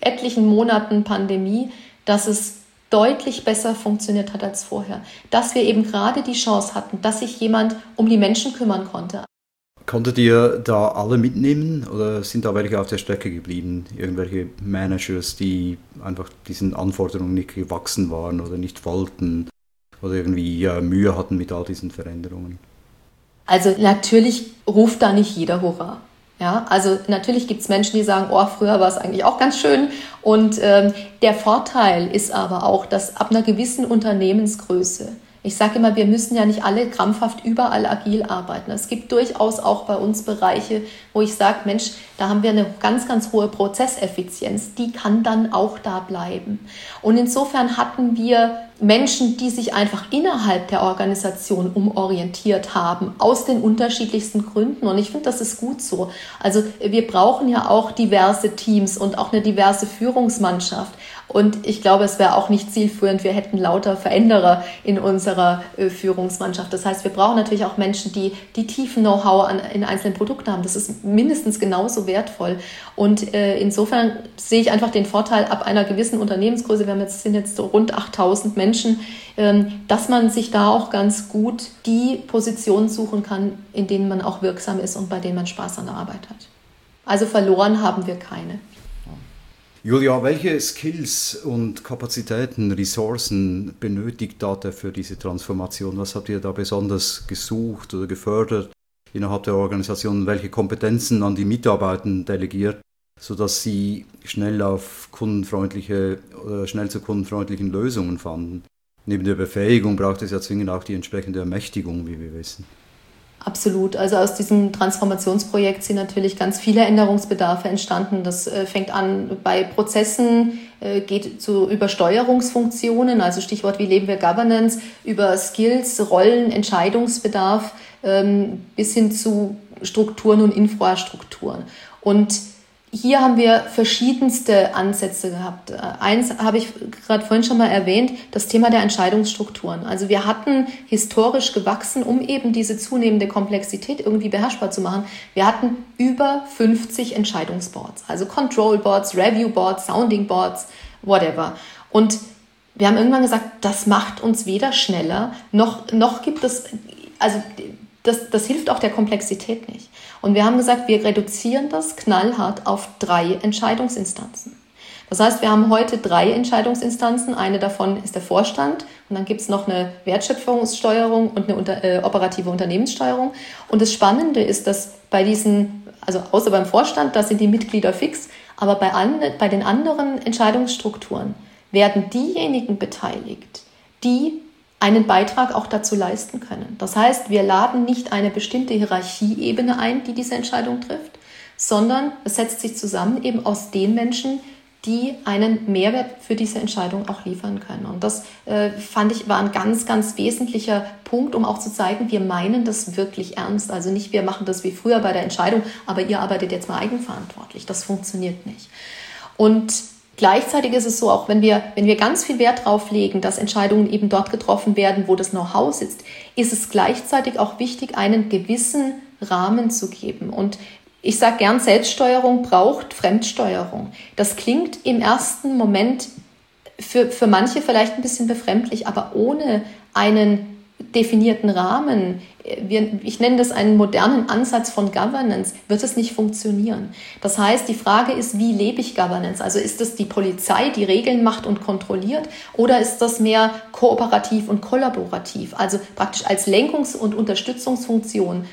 etlichen Monaten Pandemie, dass es deutlich besser funktioniert hat als vorher. Dass wir eben gerade die Chance hatten, dass sich jemand um die Menschen kümmern konnte. Konntet ihr da alle mitnehmen oder sind da welche auf der Strecke geblieben? Irgendwelche Managers, die einfach diesen Anforderungen nicht gewachsen waren oder nicht wollten oder irgendwie Mühe hatten mit all diesen Veränderungen? Also natürlich ruft da nicht jeder Hurra. Ja, also natürlich gibt es Menschen, die sagen, oh, früher war es eigentlich auch ganz schön. Und der Vorteil ist aber auch, dass ab einer gewissen Unternehmensgröße, ich sage immer, wir müssen ja nicht alle krampfhaft überall agil arbeiten. Es gibt durchaus auch bei uns Bereiche, wo ich sage, Mensch, da haben wir eine ganz, ganz hohe Prozesseffizienz. Die kann dann auch da bleiben. Und insofern hatten wir Menschen, die sich einfach innerhalb der Organisation umorientiert haben, aus den unterschiedlichsten Gründen. Und ich finde, das ist gut so. Also wir brauchen ja auch diverse Teams und auch eine diverse Führungsmannschaft. Und ich glaube, es wäre auch nicht zielführend, wir hätten lauter Veränderer in unserer Führungsmannschaft. Das heißt, wir brauchen natürlich auch Menschen, die tiefen Know-how in einzelnen Produkten haben. Das ist mindestens genauso wertvoll. Und insofern sehe ich einfach den Vorteil ab einer gewissen Unternehmensgröße, sind jetzt so rund 8.000 Menschen, dass man sich da auch ganz gut die Positionen suchen kann, in denen man auch wirksam ist und bei denen man Spaß an der Arbeit hat. Also verloren haben wir keine. Julia, welche Skills und Kapazitäten, Ressourcen benötigt Data für diese Transformation? Was habt ihr da besonders gesucht oder gefördert innerhalb der Organisation? Welche Kompetenzen an die Mitarbeitenden delegiert, sodass sie schnell zu kundenfreundlichen Lösungen fanden? Neben der Befähigung braucht es ja zwingend auch die entsprechende Ermächtigung, wie wir wissen. Absolut. Also aus diesem Transformationsprojekt sind natürlich ganz viele Änderungsbedarfe entstanden. Das fängt an bei Prozessen, geht über Steuerungsfunktionen, also Stichwort, wie leben wir Governance, über Skills, Rollen, Entscheidungsbedarf bis hin zu Strukturen und Infrastrukturen. Und hier haben wir verschiedenste Ansätze gehabt. Eins habe ich gerade vorhin schon mal erwähnt, das Thema der Entscheidungsstrukturen. Also wir hatten historisch gewachsen, um eben diese zunehmende Komplexität irgendwie beherrschbar zu machen. Wir hatten über 50 Entscheidungsboards, also Control Boards, Review Boards, Sounding Boards, whatever. Und wir haben irgendwann gesagt, das macht uns weder schneller, noch gibt es, also das hilft auch der Komplexität nicht. Und wir haben gesagt, wir reduzieren das knallhart auf 3 Entscheidungsinstanzen. Das heißt, wir haben heute 3 Entscheidungsinstanzen. Eine davon ist der Vorstand und dann gibt es noch eine Wertschöpfungssteuerung und eine operative Unternehmenssteuerung. Und das Spannende ist, dass bei diesen, also außer beim Vorstand, da sind die Mitglieder fix, aber bei den anderen Entscheidungsstrukturen werden diejenigen beteiligt, die einen Beitrag auch dazu leisten können. Das heißt, wir laden nicht eine bestimmte Hierarchieebene ein, die diese Entscheidung trifft, sondern es setzt sich zusammen eben aus den Menschen, die einen Mehrwert für diese Entscheidung auch liefern können. Und das fand ich war ein ganz, ganz wesentlicher Punkt, um auch zu zeigen, wir meinen das wirklich ernst. Also nicht, wir machen das wie früher bei der Entscheidung, aber ihr arbeitet jetzt mal eigenverantwortlich. Das funktioniert nicht. Und gleichzeitig ist es so, auch wenn wir ganz viel Wert drauf legen, dass Entscheidungen eben dort getroffen werden, wo das Know-how sitzt, ist es gleichzeitig auch wichtig, einen gewissen Rahmen zu geben. Und ich sage gern, Selbststeuerung braucht Fremdsteuerung. Das klingt im ersten Moment für manche vielleicht ein bisschen befremdlich, aber ohne einen definierten Rahmen, ich nenne das einen modernen Ansatz von Governance, wird es nicht funktionieren. Das heißt, die Frage ist, wie lebe ich Governance? Also ist es die Polizei, die Regeln macht und kontrolliert, oder ist das mehr kooperativ und kollaborativ, also praktisch als Lenkungs- und Unterstützungsfunktion?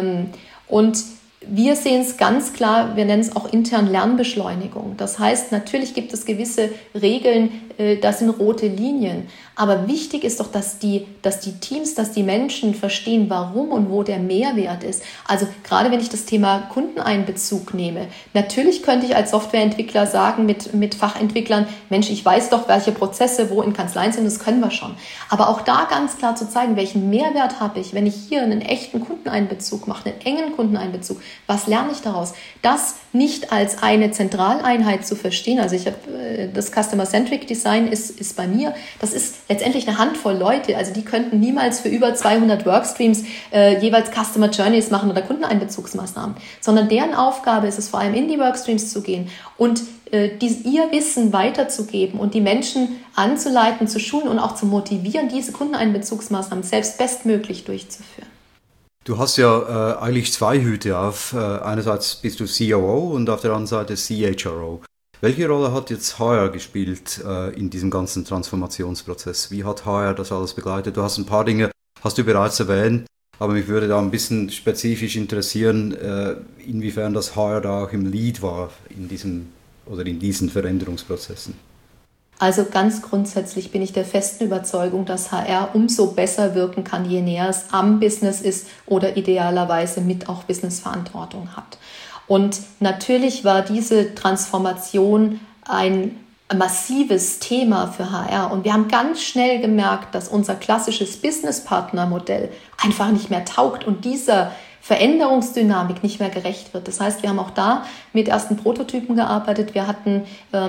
Und wir sehen es ganz klar, wir nennen es auch intern Lernbeschleunigung. Das heißt, natürlich gibt es gewisse Regeln, das sind rote Linien. Aber wichtig ist doch, dass die Teams, dass die Menschen verstehen, warum und wo der Mehrwert ist. Also gerade wenn ich das Thema Kundeneinbezug nehme, natürlich könnte ich als Softwareentwickler sagen mit Fachentwicklern, Mensch, ich weiß doch, welche Prozesse wo in Kanzleien sind, das können wir schon. Aber auch da ganz klar zu zeigen, welchen Mehrwert habe ich, wenn ich hier einen echten Kundeneinbezug mache, einen engen Kundeneinbezug, was lerne ich daraus? Das nicht als eine Zentraleinheit zu verstehen. Also ich habe das Customer-Centric Design ist bei mir, das ist letztendlich eine Handvoll Leute, also die könnten niemals für über 200 Workstreams jeweils Customer Journeys machen oder Kundeneinbezugsmaßnahmen, sondern deren Aufgabe ist es vor allem in die Workstreams zu gehen und ihr Wissen weiterzugeben und die Menschen anzuleiten, zu schulen und auch zu motivieren, diese Kundeneinbezugsmaßnahmen selbst bestmöglich durchzuführen. Du hast ja eigentlich zwei Hüte auf. Einerseits bist du COO und auf der anderen Seite CHRO. Welche Rolle hat jetzt HR gespielt in diesem ganzen Transformationsprozess? Wie hat HR das alles begleitet? Du hast ein paar Dinge, hast du bereits erwähnt, aber mich würde da ein bisschen spezifisch interessieren, inwiefern das HR da auch im Lead war in diesen Veränderungsprozessen. Also ganz grundsätzlich bin ich der festen Überzeugung, dass HR umso besser wirken kann, je näher es am Business ist oder idealerweise mit auch Businessverantwortung hat. Und natürlich war diese Transformation ein massives Thema für HR. Und wir haben ganz schnell gemerkt, dass unser klassisches Business-Partner-Modell einfach nicht mehr taugt und dieser Veränderungsdynamik nicht mehr gerecht wird. Das heißt, wir haben auch da mit ersten Prototypen gearbeitet. Wir hatten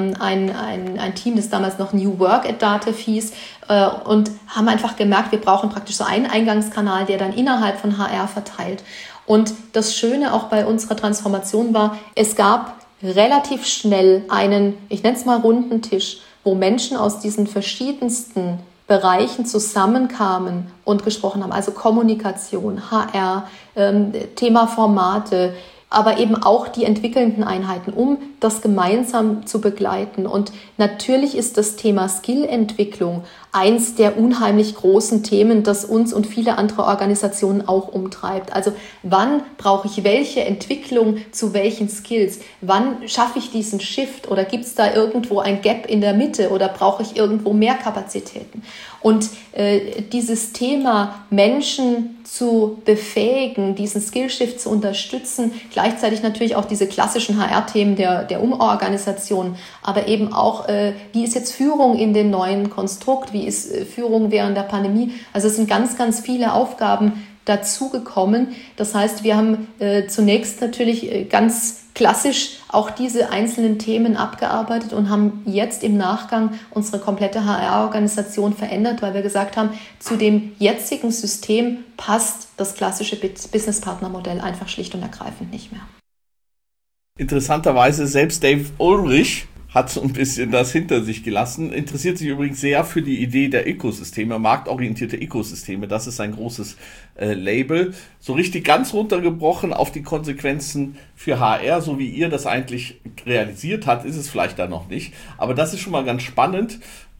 ein Team, das damals noch New Work at Dativ hieß, und haben einfach gemerkt, wir brauchen praktisch so einen Eingangskanal, der dann innerhalb von HR verteilt. Und das Schöne auch bei unserer Transformation war, es gab relativ schnell einen, ich nenne es mal runden Tisch, wo Menschen aus diesen verschiedensten Bereichen zusammenkamen und gesprochen haben, also Kommunikation, HR, Thema Formate, aber eben auch die entwickelnden Einheiten, um das gemeinsam zu begleiten. Und natürlich ist das Thema Skillentwicklung eins der unheimlich großen Themen, das uns und viele andere Organisationen auch umtreibt. Also wann brauche ich welche Entwicklung zu welchen Skills? Wann schaffe ich diesen Shift oder gibt es da irgendwo ein Gap in der Mitte oder brauche ich irgendwo mehr Kapazitäten? Und dieses Thema Menschen zu befähigen, diesen Skillshift zu unterstützen, gleichzeitig natürlich auch diese klassischen HR-Themen der Umorganisation, aber eben auch, wie ist jetzt Führung in dem neuen Konstrukt, wie ist Führung während der Pandemie. Also es sind ganz, ganz viele Aufgaben dazugekommen. Das heißt, wir haben zunächst natürlich ganz klassisch auch diese einzelnen Themen abgearbeitet und haben jetzt im Nachgang unsere komplette HR-Organisation verändert, weil wir gesagt haben, zu dem jetzigen System passt das klassische Business-Partner-Modell einfach schlicht und ergreifend nicht mehr. Interessanterweise selbst Dave Ulrich hat so ein bisschen das hinter sich gelassen, interessiert sich übrigens sehr für die Idee der Ökosysteme, marktorientierte Ökosysteme, das ist ein großes Label. So richtig ganz runtergebrochen auf die Konsequenzen für HR, so wie ihr das eigentlich realisiert habt, ist es vielleicht da noch nicht, aber das ist schon mal ganz spannend.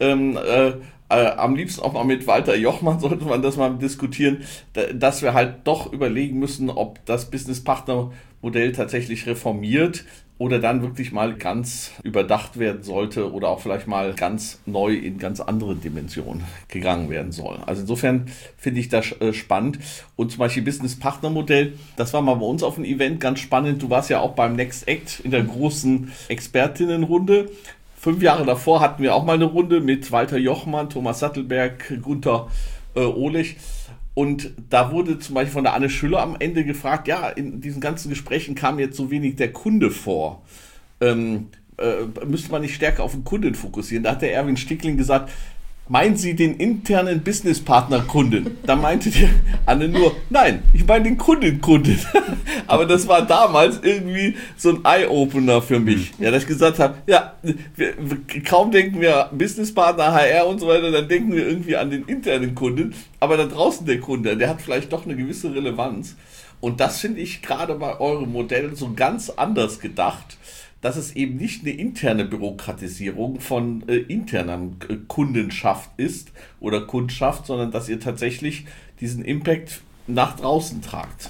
Am liebsten auch mal mit Walter Jochmann sollte man das mal diskutieren, dass wir halt doch überlegen müssen, ob das Business-Partner-Modell tatsächlich reformiert oder dann wirklich mal ganz überdacht werden sollte oder auch vielleicht mal ganz neu in ganz andere Dimensionen gegangen werden soll. Also insofern finde ich das spannend. Und zum Beispiel Business-Partner-Modell, das war mal bei uns auf dem Event ganz spannend. Du warst ja auch beim Next Act in der großen Expertinnenrunde. 5 Jahre davor hatten wir auch mal eine Runde mit Walter Jochmann, Thomas Sattelberg, Gunther Ohlich. Und da wurde zum Beispiel von der Anne Schüller am Ende gefragt, ja, in diesen ganzen Gesprächen kam jetzt so wenig der Kunde vor. Müsste man nicht stärker auf den Kunden fokussieren? Da hat der Erwin Stickling gesagt, meinen Sie den internen Businesspartner-Kunden? Da meinte die Anne nur, nein, ich meine den Kunden. Aber das war damals irgendwie so ein Eye-Opener für mich. Ja, dass ich gesagt habe, ja, kaum denken wir Businesspartner, HR und so weiter, dann denken wir irgendwie an den internen Kunden. Aber da draußen der Kunde, der hat vielleicht doch eine gewisse Relevanz. Und das finde ich gerade bei eurem Modell so ganz anders gedacht, dass es eben nicht eine interne Bürokratisierung von interner Kundenschaft ist oder Kundschaft, sondern dass ihr tatsächlich diesen Impact nach draußen tragt.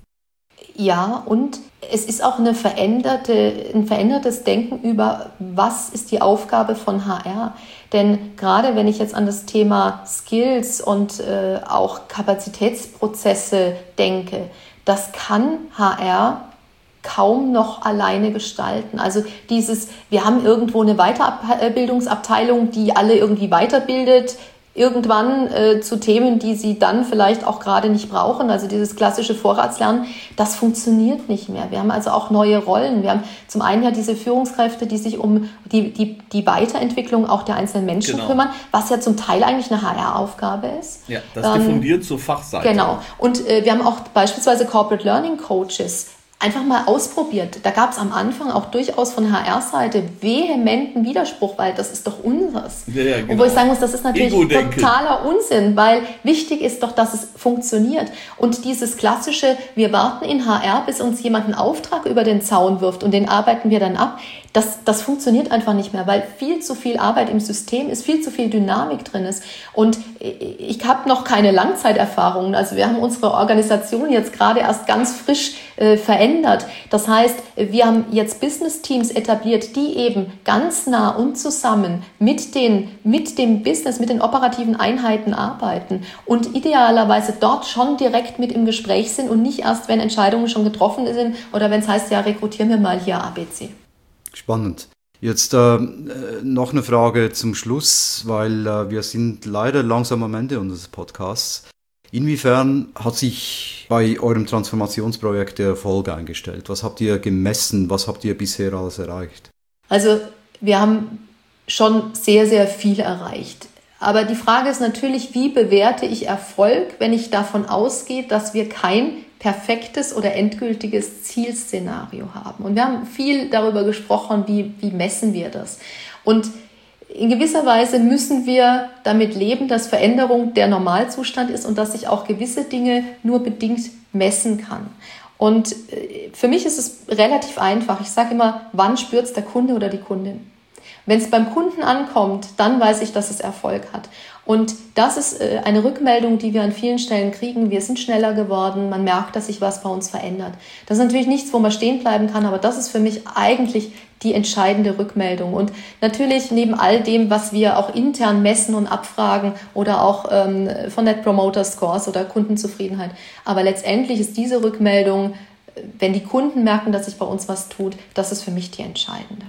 Ja, und es ist auch ein verändertes Denken über, was ist die Aufgabe von HR. Denn gerade wenn ich jetzt an das Thema Skills und auch Kapazitätsprozesse denke, das kann HR kaum noch alleine gestalten. Also wir haben irgendwo eine Weiterbildungsabteilung, die alle irgendwie weiterbildet, irgendwann zu Themen, die sie dann vielleicht auch gerade nicht brauchen. Also dieses klassische Vorratslernen, das funktioniert nicht mehr. Wir haben also auch neue Rollen. Wir haben zum einen ja diese Führungskräfte, die sich um die Weiterentwicklung auch der einzelnen Menschen kümmern, was ja zum Teil eigentlich eine HR-Aufgabe ist. Ja, das diffundiert zur Fachseite. Genau. Und wir haben auch beispielsweise Corporate Learning Coaches, einfach mal ausprobiert. Da gab es am Anfang auch durchaus von HR-Seite vehementen Widerspruch, weil das ist doch unseres. Ja, genau. Und wo ich sagen muss, das ist natürlich totaler Unsinn, weil wichtig ist doch, dass es funktioniert. Und dieses klassische, wir warten in HR, bis uns jemand einen Auftrag über den Zaun wirft und den arbeiten wir dann ab, das funktioniert einfach nicht mehr, weil viel zu viel Arbeit im System ist, viel zu viel Dynamik drin ist. Und ich habe noch keine Langzeiterfahrungen. Also wir haben unsere Organisation jetzt gerade erst ganz frisch verändert. Das heißt, wir haben jetzt Business-Teams etabliert, die eben ganz nah und zusammen mit dem Business, mit den operativen Einheiten arbeiten und idealerweise dort schon direkt mit im Gespräch sind und nicht erst, wenn Entscheidungen schon getroffen sind oder wenn es heißt, ja, rekrutieren wir mal hier ABC. Spannend. Jetzt noch eine Frage zum Schluss, weil wir sind leider langsam am Ende unseres Podcasts. Inwiefern hat sich bei eurem Transformationsprojekt der Erfolg eingestellt? Was habt ihr gemessen? Was habt ihr bisher alles erreicht? Also wir haben schon sehr, sehr viel erreicht. Aber die Frage ist natürlich, wie bewerte ich Erfolg, wenn ich davon ausgehe, dass wir kein perfektes oder endgültiges Zielszenario haben. Und wir haben viel darüber gesprochen, wie messen wir das. Und in gewisser Weise müssen wir damit leben, dass Veränderung der Normalzustand ist und dass ich auch gewisse Dinge nur bedingt messen kann. Und für mich ist es relativ einfach. Ich sage immer, wann spürt es der Kunde oder die Kundin? Wenn es beim Kunden ankommt, dann weiß ich, dass es Erfolg hat. Und das ist eine Rückmeldung, die wir an vielen Stellen kriegen. Wir sind schneller geworden, man merkt, dass sich was bei uns verändert. Das ist natürlich nichts, wo man stehen bleiben kann, aber das ist für mich eigentlich die entscheidende Rückmeldung. Und natürlich neben all dem, was wir auch intern messen und abfragen oder auch von Net Promoter Scores oder Kundenzufriedenheit. Aber letztendlich ist diese Rückmeldung, wenn die Kunden merken, dass sich bei uns was tut, das ist für mich die entscheidende.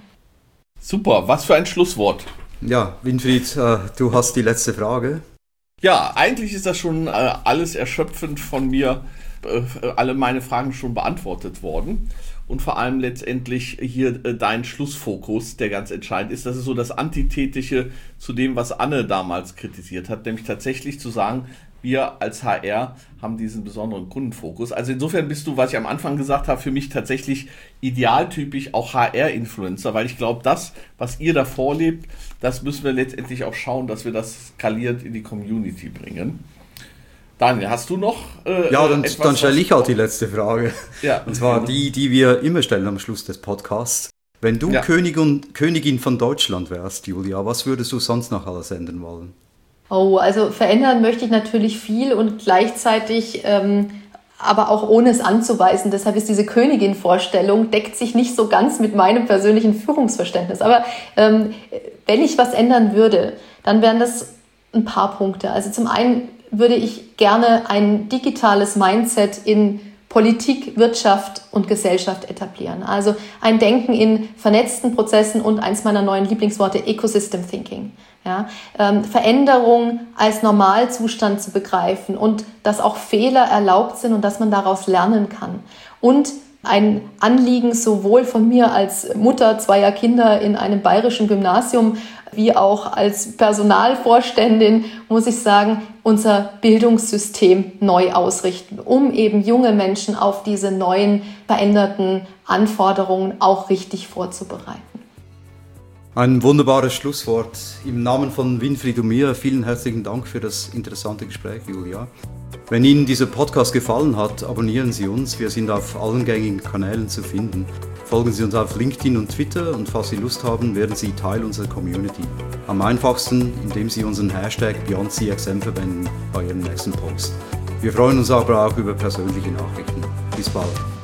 Super, was für ein Schlusswort. Ja, Winfried, du hast die letzte Frage. Ja, eigentlich ist das schon alles erschöpfend von mir, alle meine Fragen schon beantwortet worden. Und vor allem letztendlich hier dein Schlussfokus, der ganz entscheidend ist. Das ist so das Antithetische zu dem, was Anne damals kritisiert hat, nämlich tatsächlich zu sagen, wir als HR haben diesen besonderen Kundenfokus. Also insofern bist du, was ich am Anfang gesagt habe, für mich tatsächlich idealtypisch auch HR-Influencer, weil ich glaube, das, was ihr da vorlebt, das müssen wir letztendlich auch schauen, dass wir das skalierend in die Community bringen. Daniel, hast du noch ja, dann stelle ich halt die letzte Frage. Ja. Und zwar die wir immer stellen am Schluss des Podcasts. Wenn du Königin von Deutschland wärst, Julia, was würdest du sonst noch alles ändern wollen? Oh, also verändern möchte ich natürlich viel und gleichzeitig aber auch ohne es anzuweisen. Deshalb ist diese Königin-Vorstellung, deckt sich nicht so ganz mit meinem persönlichen Führungsverständnis. Aber wenn ich was ändern würde, dann wären das ein paar Punkte. Also zum einen würde ich gerne ein digitales Mindset in Politik, Wirtschaft und Gesellschaft etablieren. Also ein Denken in vernetzten Prozessen und eins meiner neuen Lieblingsworte, Ecosystem Thinking. Ja, Veränderung als Normalzustand zu begreifen und dass auch Fehler erlaubt sind und dass man daraus lernen kann. Und ein Anliegen sowohl von mir als Mutter zweier Kinder in einem bayerischen Gymnasium wie auch als Personalvorständin, muss ich sagen, unser Bildungssystem neu ausrichten, um eben junge Menschen auf diese neuen, veränderten Anforderungen auch richtig vorzubereiten. Ein wunderbares Schlusswort. Im Namen von Winfried und mir vielen herzlichen Dank für das interessante Gespräch, Julia. Wenn Ihnen dieser Podcast gefallen hat, abonnieren Sie uns. Wir sind auf allen gängigen Kanälen zu finden. Folgen Sie uns auf LinkedIn und Twitter und falls Sie Lust haben, werden Sie Teil unserer Community. Am einfachsten, indem Sie unseren Hashtag BeyondCXM verwenden bei Ihrem nächsten Post. Wir freuen uns aber auch über persönliche Nachrichten. Bis bald.